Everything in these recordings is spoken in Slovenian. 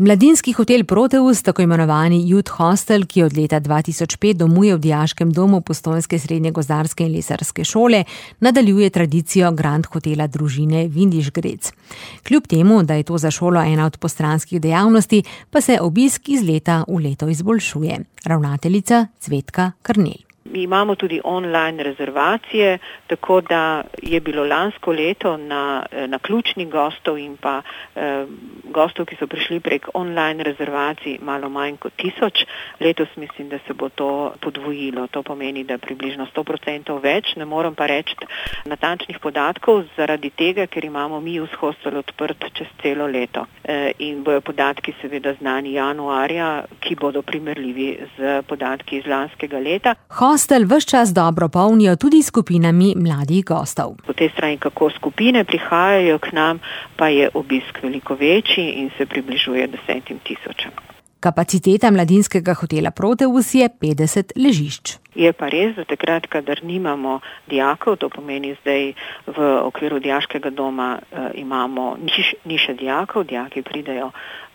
Mladinski hotel Proteus, tako imenovani Youth Hostel, ki od leta 2005 domuje v dijaškem domu Postojnske srednje gozdarske in lesarske šole, nadaljuje tradicijo Grand hotela družine Vindišgrec. Kljub temu, da je to za šolo ena od postranskih dejavnosti, pa se obisk iz leta v leto izboljšuje. Ravnateljica Cvetka Krnel. Mi imamo tudi online rezervacije, tako da je bilo lansko leto na ključnih gostov in pa gostov, ki so prišli prek online rezervacij, malo manj kot 1000. Letos mislim, da se bo to podvojilo. To pomeni, da približno 100% več. Ne moram pa reči natančnih podatkov zaradi tega, ker imamo mi Youth Hostel odprt čez celo leto. In bojo podatki seveda znani januarja, ki bodo primerljivi z podatki iz lanskega leta. Hostel ves čas dobro polnijo tudi skupinami mladih gostov. Po tej strani, kako skupine prihajajo k nam, pa je obisk veliko večji in se približuje 10 000. Kapaciteta mladinskega hotela Proteus je 50 ležišč. Je pa res, da takrat, kadar nimamo dijakov, to pomeni zdaj v okviru dijaškega doma imamo ni še dijakov, dijaki pridejo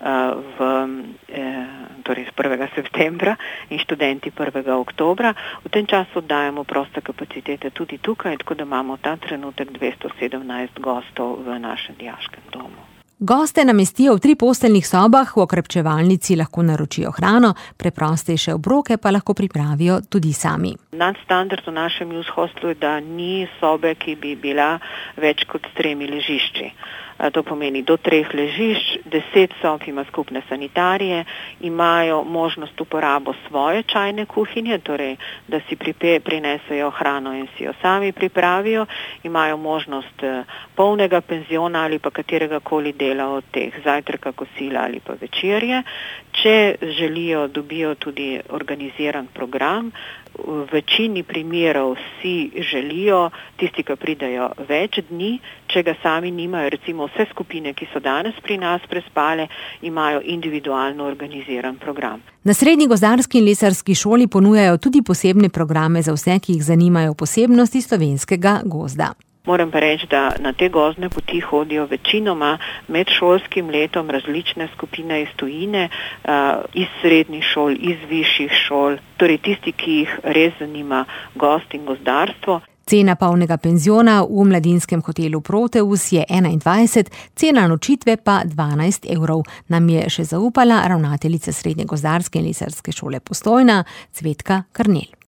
torej 1. septembra in študenti 1. oktobra. V tem času dajemo proste kapacitete tudi tukaj, tako da imamo ta trenutek 217 gostov v našem dijaškem domu. Goste namestijo v 3 posteljnih sobah, v okrepčevalnici lahko naročijo hrano, preprostejše obroke pa lahko pripravijo tudi sami. Nadstandard v našem Youth Hostlu je, da ni sobe, ki bi bila več kot s 3 ležišči. To pomeni do 3 ležišč, 10 sob ima skupne sanitarije, imajo možnost uporabo svoje čajne kuhinje, torej da si prinesejo hrano in si jo sami pripravijo, imajo možnost polnega penziona ali pa katerega koli dela od teh, zajtrka, kosila ali pa večerje. Če želijo, dobijo tudi organiziran program. V večini primerov si želijo, tisti, ki pridejo več dni, če ga sami nimajo, recimo vse skupine, ki so danes pri nas prespale, imajo individualno organiziran program. Na Srednji gozdarski in lesarski šoli ponujajo tudi posebne programe za vse, ki jih zanimajo posebnosti slovenskega gozda. Moram pa reči, da na te gozdne poti hodijo večinoma med šolskim letom različne skupine iz tujine, iz srednjih šol, iz višjih šol, torej tisti, ki jih res zanima gozd in gozdarstvo. Cena polnega penziona v mladinskem hotelu Proteus je 21, cena nočitve pa 12 €, nam je še zaupala ravnateljica Srednje gozdarske in lesarske šole Postojna Cvetka Krnel.